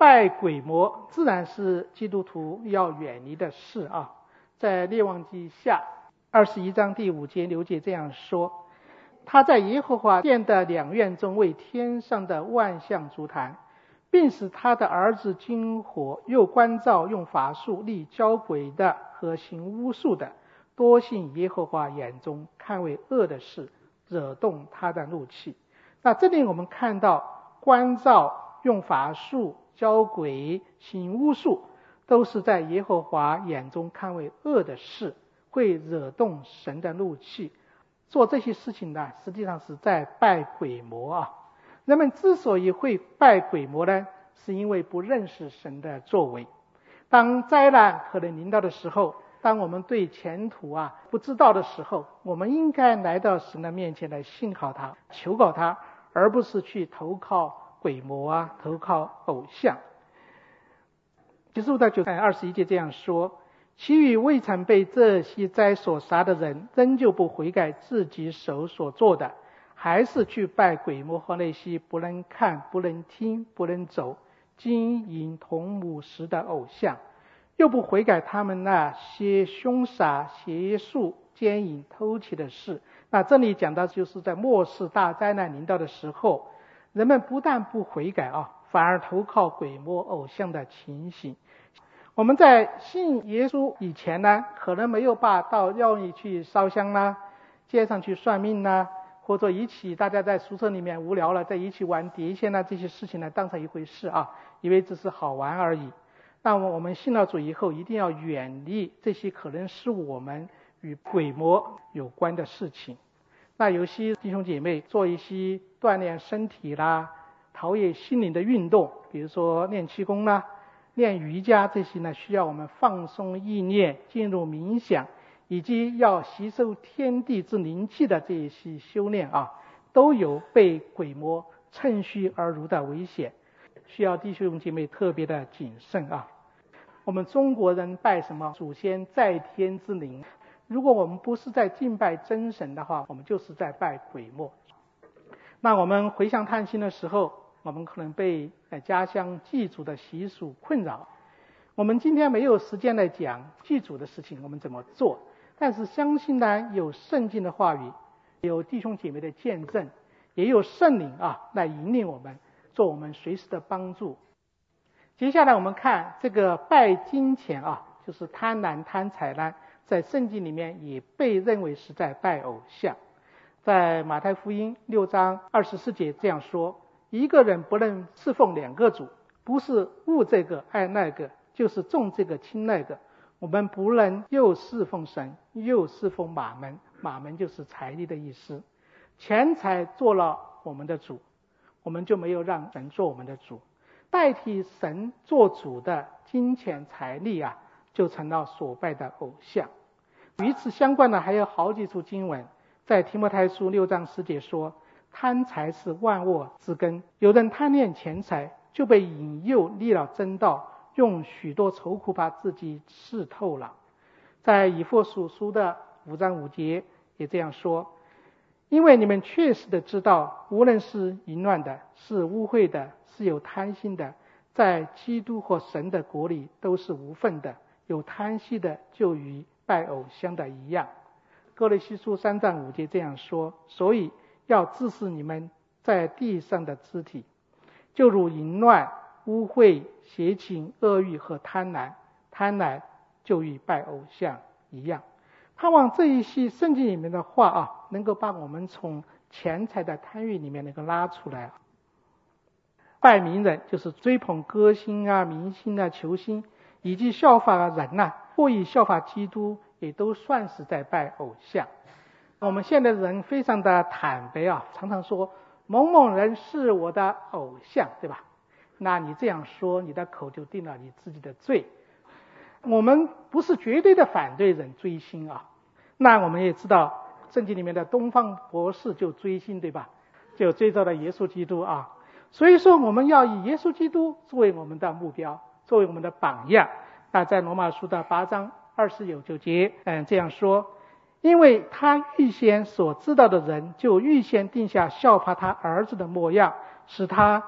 拜鬼魔自然是基督徒要远离的事啊。在列王记下21章第5节6节这样说：他在耶和华殿的两院中为天上的万象筑坛，并使他的儿子经火，又关照用法术立交鬼的和行巫术的，多行耶和华眼中看为恶的事，惹动他的怒气。那这里我们看到关照、用法术、交鬼、行巫术，都是在耶和华眼中看为恶的事，会惹动神的怒气。做这些事情呢，实际上是在拜鬼魔啊。人们之所以会拜鬼魔呢，是因为不认识神的作为。当灾难可能临到的时候，当我们对前途不知道的时候，我们应该来到神的面前来信靠他，求告他，而不是去投靠鬼魔投靠偶像。95到21节这样说：其余未曾被这些灾所杀的人，仍旧不悔改自己手所做的，还是去拜鬼魔和那些不能看、不能听、不能走、金银铜木石的偶像，又不悔改他们那些凶杀、邪术、奸淫、偷窃的事。那这里讲到就是在末世大灾难临到的时候，人们不但不悔改反而投靠鬼魔偶像的情形。我们在信耶稣以前呢，可能没有到庙里去烧香啦，街上去算命啦，或者一起大家在宿舍里面无聊了，在一起玩碟仙这些事情呢，当成一回事以为只是好玩而已。那么我们信了主以后，一定要远离这些可能是我们与鬼魔有关的事情。那有些弟兄姐妹做一些锻炼身体啦、陶冶心灵的运动，比如说练气功啦、练瑜伽，这些呢需要我们放松意念，进入冥想，以及要吸收天地之灵气的这一些修炼都有被鬼魔趁虚而入的危险，需要弟兄姐妹特别的谨慎我们中国人拜什么祖先在天之灵，如果我们不是在敬拜真神的话，我们就是在拜鬼魔。那我们回乡探亲的时候，我们可能被家乡祭祖的习俗困扰。我们今天没有时间来讲祭祖的事情我们怎么做，但是相信呢，有圣经的话语，有弟兄姐妹的见证，也有圣灵来引领我们，做我们随时的帮助。接下来我们看这个拜金钱就是贪婪贪财呢，在圣经里面也被认为是在拜偶像。在马太福音6章24节这样说：一个人不能侍奉两个主，不是恶这个爱那个，就是重这个轻那个。我们不能又侍奉神又侍奉马门，马门就是财力的意思。钱财做了我们的主，我们就没有让神做我们的主。代替神做主的金钱财力就成了所拜的偶像。与此相关的还有好几处经文，在提摩太书6章10节说：贪财是万恶之根，有人贪恋钱财，就被引诱离了真道，用许多愁苦把自己刺透了。在以弗所书的5章5节也这样说：因为你们确实的知道，无论是淫乱的，是污秽的，是有贪心的，在基督和神的国里都是无份的。有贪心的就与拜偶像的一样。哥罗西书3章5节这样说：所以要治死你们在地上的肢体，就如淫乱、污秽、邪情、恶欲和贪婪，贪婪就与拜偶像一样。盼望这一些圣经里面的话能够把我们从钱财的贪欲里面能够拉出来。拜名人就是追捧歌星明星球星，以及效法人或以效法基督，也都算是在拜偶像。我们现在的人非常的坦白常常说某某人是我的偶像，对吧？那你这样说，你的口就定了你自己的罪。我们不是绝对的反对人追星那我们也知道圣经里面的东方博士就追星，对吧？就追到了耶稣基督所以说我们要以耶稣基督作为我们的目标，作为我们的榜样。那在罗马书的8章29节这样说：因为他预先所知道的人，就预先定下效法他儿子的模样，使他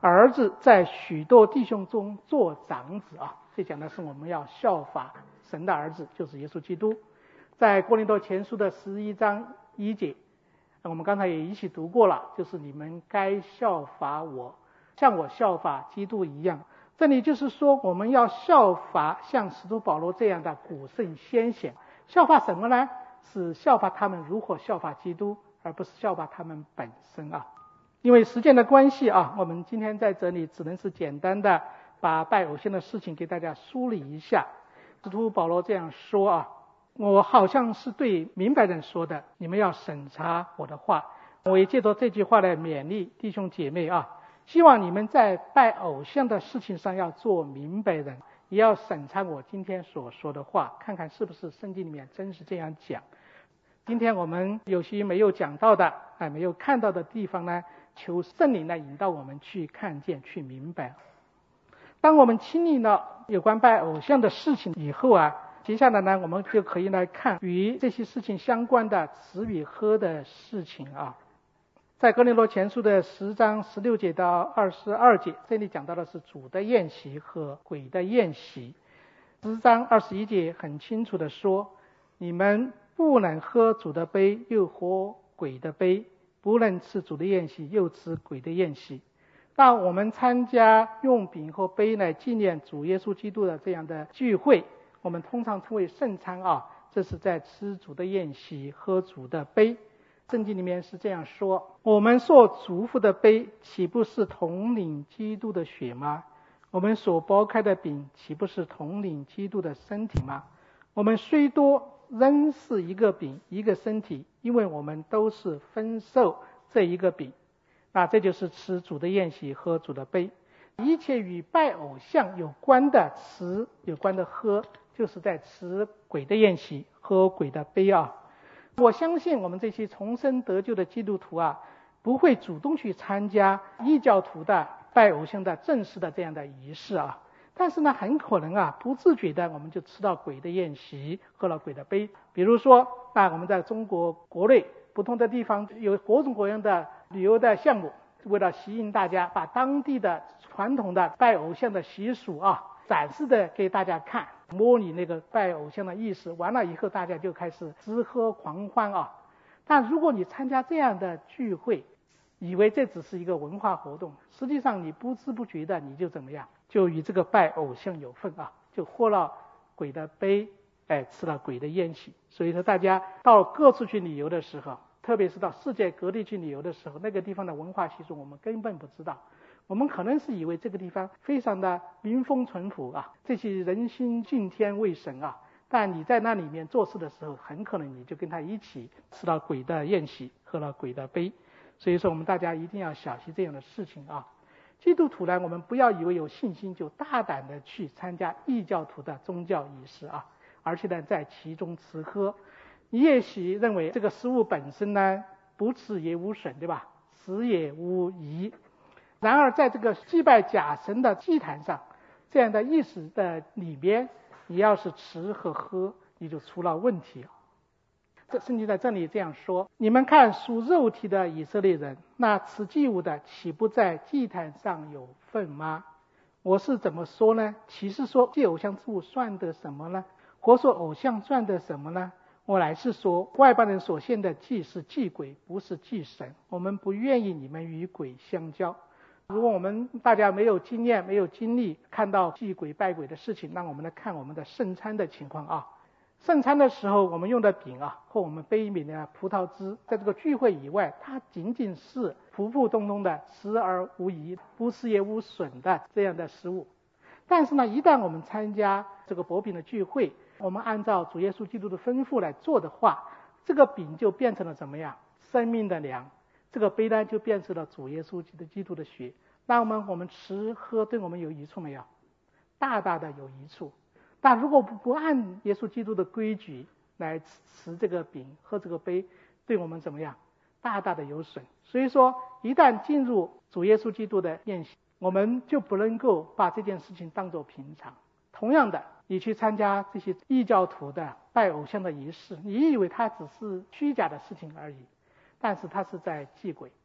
儿子在许多弟兄中做长子啊。这讲的是我们要效法神的儿子，就是耶稣基督。在哥林多前书的11章1节，我们刚才也一起读过了，就是你们该效法我，像我效法基督一样。这里就是说我们要效法像使徒保罗这样的古圣先贤。效法什么呢？是效法他们如何效法基督，而不是效法他们本身啊。因为时间的关系啊，我们今天在这里只能是简单的把拜偶像的事情给大家梳理一下。使徒保罗这样说啊，我好像是对明白人说的，你们要审查我的话。我也借着这句话来勉励弟兄姐妹啊，希望你们在拜偶像的事情上要做明白人，也要审查我今天所说的话，看看是不是圣经里面真是这样讲。今天我们有些没有讲到的没有看到的地方呢，求圣灵来引导我们去看见去明白。当我们清理了有关拜偶像的事情以后啊，接下来呢我们就可以来看与这些事情相关的吃与喝的事情啊。在哥林多前书的10章16节到22节，这里讲到的是主的宴席和鬼的宴席。10章21节很清楚的说，你们不能喝主的杯又喝鬼的杯，不能吃主的宴席又吃鬼的宴席。那我们参加用饼和杯来纪念主耶稣基督的这样的聚会，我们通常称为圣餐啊，这是在吃主的宴席喝主的杯。圣经里面是这样说，我们所祝福的杯岂不是统领基督的血吗？我们所剥开的饼岂不是统领基督的身体吗？我们虽多，仍是一个饼一个身体，因为我们都是分受这一个饼。那这就是吃主的宴席喝主的杯。一切与拜偶像有关的吃有关的喝，就是在吃鬼的宴席喝鬼的杯啊。我相信我们这些重生得救的基督徒啊，不会主动去参加异教徒的拜偶像的正式的这样的仪式啊，但是呢很可能啊不自觉的我们就吃到鬼的宴席喝了鬼的杯。比如说我们在中国国内不同的地方有各种各样的旅游的项目，为了吸引大家，把当地的传统的拜偶像的习俗啊展示的给大家看，模拟那个拜偶像的意思，完了以后大家就开始吃喝狂欢啊。但如果你参加这样的聚会，以为这只是一个文化活动，实际上你不知不觉的你就怎么样，就与这个拜偶像有份啊，就喝了鬼的杯，吃了鬼的宴席。所以说大家到各处去旅游的时候，特别是到世界各地去旅游的时候，那个地方的文化习俗我们根本不知道，我们可能是以为这个地方非常的民风淳朴啊，这些人心敬天为神啊，但你在那里面做事的时候，很可能你就跟他一起吃了鬼的宴席喝了鬼的杯。所以说我们大家一定要小心这样的事情啊。基督徒呢，我们不要以为有信心就大胆的去参加异教徒的宗教仪式啊，而且呢在其中吃喝。你也许认为这个食物本身呢不吃也无损，对吧？食也无益。然而在这个祭拜假神的祭坛上，这样的意识的里边，你要是吃和喝，你就出了问题。这圣经在这里这样说，你们看属肉体的以色列人，那吃祭物的岂不在祭坛上有份吗？我是怎么说呢？岂是说祭偶像之物算得什么呢？或说偶像算得什么呢？我乃是说，外邦人所献的祭是祭鬼，不是祭神。我们不愿意你们与鬼相交。如果我们大家没有经验没有经历看到祭鬼拜鬼的事情，那我们来看我们的圣餐的情况啊。圣餐的时候我们用的饼啊和我们杯里面的葡萄汁，在这个聚会以外，它仅仅是普普通通的食而无益不吃也无损的这样的食物。但是呢，一旦我们参加这个薄饼的聚会，我们按照主耶稣基督的吩咐来做的话，这个饼就变成了怎么样？生命的粮。这个杯呢就变成了主耶稣基督的血。那我们吃喝对我们有益处没有？大大的有益处。但如果不按耶稣基督的规矩来吃这个饼喝这个杯，对我们怎么样？大大的有损。所以说一旦进入主耶稣基督的宴席，我们就不能够把这件事情当作平常。同样的，你去参加这些异教徒的拜偶像的仪式，你以为它只是虚假的事情而已，但是它是在祭鬼。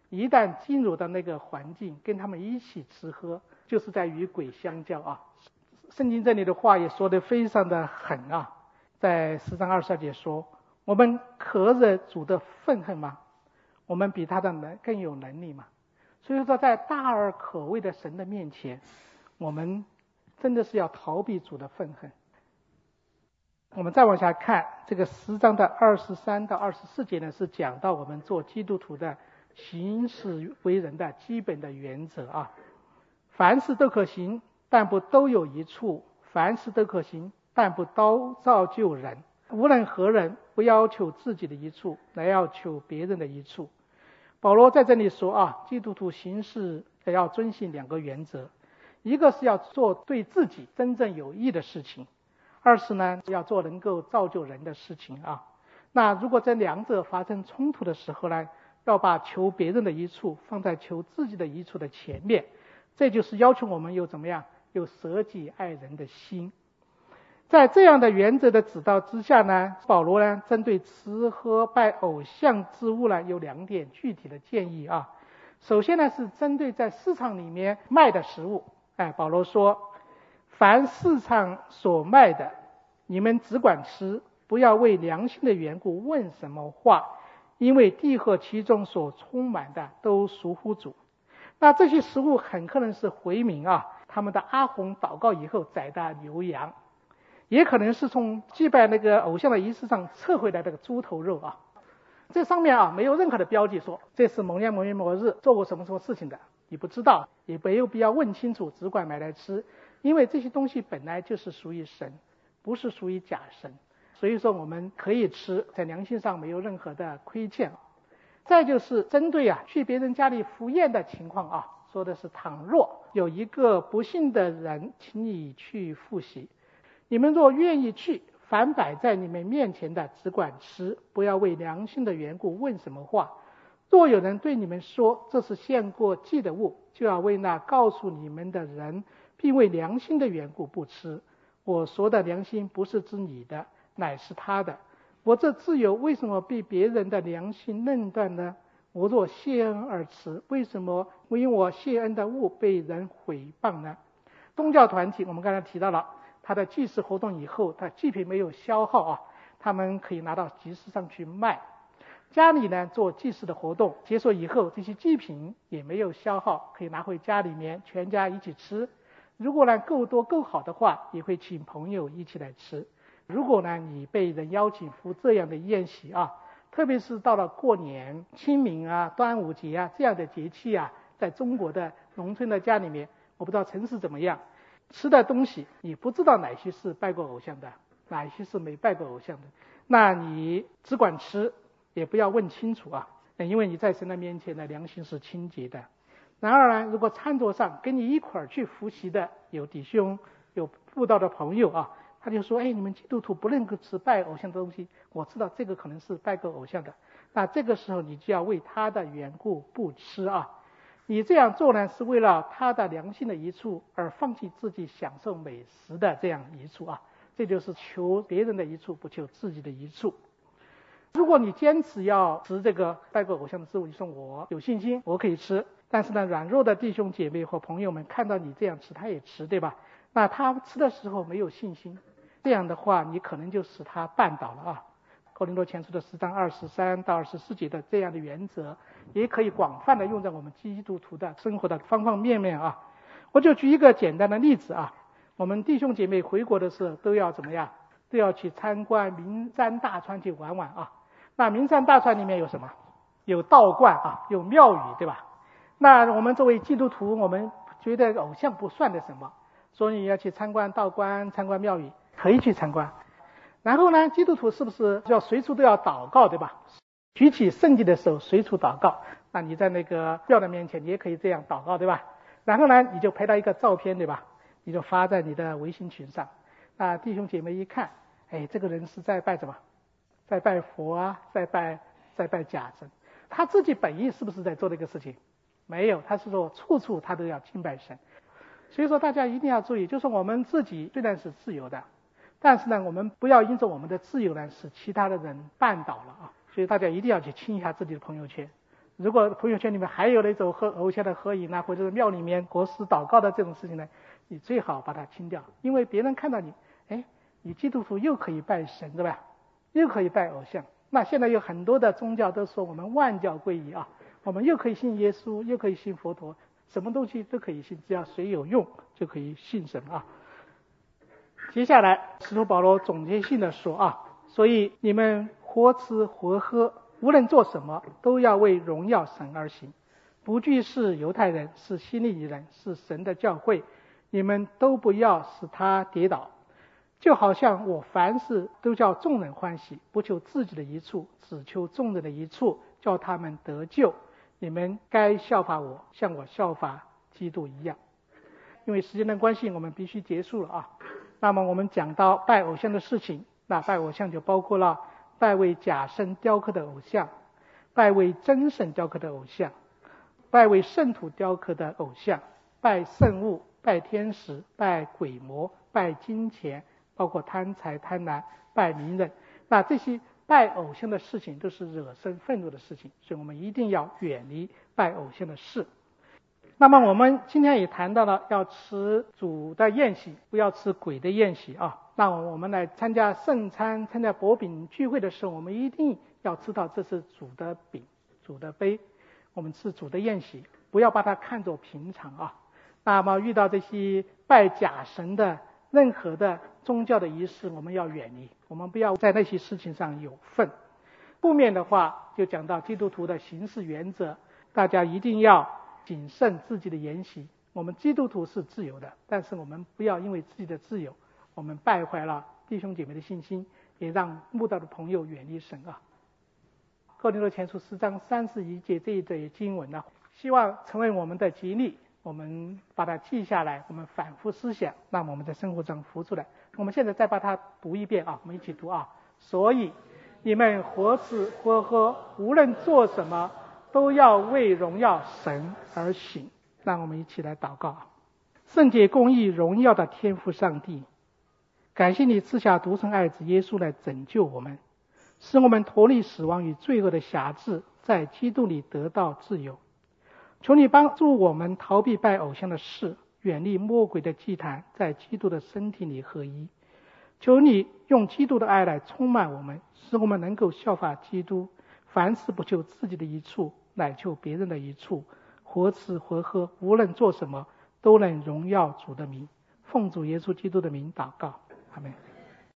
一旦进入到那个环境，跟他们一起吃喝，就是在与鬼相交啊。圣经这里的话也说得非常的狠啊，在10章22节说，我们可惹主的愤恨吗？我们比他的更有能力吗？所以说在大而可畏的神的面前，我们真的是要逃避主的愤恨。我们再往下看，这个10章的23到24节呢，是讲到我们做基督徒的行事为人的基本的原则啊。凡事都可行，但不都有一处；凡事都可行，但不都造就人。无论何人，不要求自己的一处，来要求别人的一处。保罗在这里说啊，基督徒行事要遵循2个原则，一个是要做对自己真正有益的事情，二是呢要做能够造就人的事情啊。那如果这2者发生冲突的时候呢，要把求别人的一处放在求自己的一处的前面，这就是要求我们有怎么样，有舍己爱人的心。在这样的原则的指导之下呢，保罗呢针对吃喝拜偶像之物呢有2点具体的建议啊。首先呢是针对在市场里面卖的食物，保罗说，凡市场所卖的，你们只管吃，不要为良心的缘故问什么话，因为地和其中所充满的都属乎主。那这些食物很可能是回民啊，他们的阿訇祷告以后宰的牛羊，也可能是从祭拜那个偶像的仪式上撤回来的猪头肉啊。这上面啊没有任何的标记说这是某年某月某日做过什么什么事情的，你不知道，也没有必要问清楚，只管买来吃，因为这些东西本来就是属于神，不是属于假神，所以说我们可以吃，在良心上没有任何的亏欠。再就是针对去别人家里赴宴的情况啊，说的是倘若有一个不信的人请你去赴席，你们若愿意去，凡摆在你们面前的只管吃，不要为良心的缘故问什么话。若有人对你们说这是献过祭的物，就要为那告诉你们的人，并为良心的缘故不吃。我说的良心不是指你的，乃是他的。我这自由为什么被别人的良心论断呢？我若谢恩而吃，为什么因我谢恩的物被人毁谤呢？宗教团体我们刚才提到了，他的祭祀活动以后，他祭品没有消耗啊，他们可以拿到集市上去卖。家里呢做祭祀的活动结束以后，这些祭品也没有消耗，可以拿回家里面全家一起吃。如果呢够多够好的话，也会请朋友一起来吃。如果呢你被人邀请赴这样的宴席啊，特别是到了过年、清明啊、端午节啊这样的节气啊，在中国的农村的家里面，我不知道城市怎么样，吃的东西你不知道哪些是拜过偶像的，哪些是没拜过偶像的，那你只管吃，也不要问清楚啊，因为你在神的面前的良心是清洁的。然而呢，如果餐桌上跟你一块儿去服席的有弟兄、有布道的朋友啊，他就说，你们基督徒不能够吃拜偶像的东西，我知道这个可能是拜过偶像的，那这个时候你就要为他的缘故不吃啊。你这样做呢，是为了他的良心的益处，而放弃自己享受美食的这样益处啊。这就是求别人的益处，不求自己的益处。如果你坚持要吃这个拜过偶像的食物，你说我有信心我可以吃，但是呢软弱的弟兄姐妹或朋友们看到你这样吃，他也吃，对吧？那他吃的时候没有信心，这样的话你可能就使他绊倒了啊。哥林多前书的10章23到24节的这样的原则，也可以广泛的用在我们基督徒的生活的方方面面啊。我就举一个简单的例子啊，我们弟兄姐妹回国的时候都要怎么样？都要去参观名山大川去玩玩啊。那名山大川里面有什么？有道观啊，有庙宇，对吧？那我们作为基督徒，我们觉得偶像不算的什么，所以要去参观道观、参观庙宇，可以去参观。然后呢，基督徒是不是要随处都要祷告，对吧？举起圣经的时候随处祷告，那你在那个庙的面前你也可以这样祷告，对吧？然后呢，你就拍到一个照片，对吧？你就发在你的微信群上，弟兄姐妹一看，这个人是在拜什么？在拜佛啊，在拜假神。他自己本意是不是在做这个事情？没有，他是说处处他都要敬拜神。所以说大家一定要注意，就是我们自己虽然是自由的，但是呢我们不要因着我们的自由呢使其他的人绊倒了啊。所以大家一定要去清一下自己的朋友圈， 如果朋友圈里面还有那种和偶像的合影啊，或者是庙里面国师祷告的这种事情呢，你最好把它清掉，因为别人看到你，你基督徒又可以拜神，对吧？又可以拜偶像。那现在有很多的宗教都说我们万教归一啊，我们又可以信耶稣，又可以信佛陀，什么东西都可以信，只要谁有用就可以信神啊。接下来使徒保罗总结性的说啊，所以你们活吃活喝，无论做什么，都要为荣耀神而行，不惧是犹太人，是希利尼人，是神的教会，你们都不要使他跌倒。就好像我凡事都叫众人欢喜，不求自己的益处，只求众人的益处，叫他们得救。你们该效法我，像我效法基督一样。因为时间的关系，我们必须结束了啊。那么我们讲到拜偶像的事情，那拜偶像就包括了拜为假神雕刻的偶像，拜为真神雕刻的偶像，拜为圣徒雕刻的偶像，拜圣物，拜天使，拜鬼魔，拜金钱，包括贪财贪婪，拜名人。那这些拜偶像的事情都是惹生愤怒的事情，所以我们一定要远离拜偶像的事。那么我们今天也谈到了要吃主的宴席，不要吃鬼的宴席啊。那我们来参加圣餐、参加薄饼聚会的时候，我们一定要知道这是主的饼、主的杯，我们吃主的宴席，不要把它看作平常啊。那么遇到这些拜假神的任何的宗教的仪式，我们要远离，我们不要在那些事情上有份。后面的话就讲到基督徒的行事原则，大家一定要谨慎自己的言行。我们基督徒是自由的，但是我们不要因为自己的自由，我们败坏了弟兄姐妹的信心，也让慕道的朋友远离神啊。哥林多前书10章31节这一节经文呢，希望成为我们的激励，我们把它记下来，我们反复思想，那么我们在生活中活出来。我们现在再把它读一遍啊，我们一起读啊。所以你们活吃活喝，无论做什么，都要为荣耀神而行。让我们一起来祷告。圣洁公义荣耀的天父上帝，感谢你赐下独生爱子耶稣来拯救我们，使我们脱离死亡与罪恶的辖制，在基督里得到自由。求你帮助我们逃避拜偶像的事，远离魔鬼的祭坛，在基督的身体里合一。求你用基督的爱来充满我们，使我们能够效法基督，凡事不求自己的益处，乃求别人的益处，活吃活喝，无论做什么，都能荣耀主的名。奉主耶稣基督的名祷告，阿们。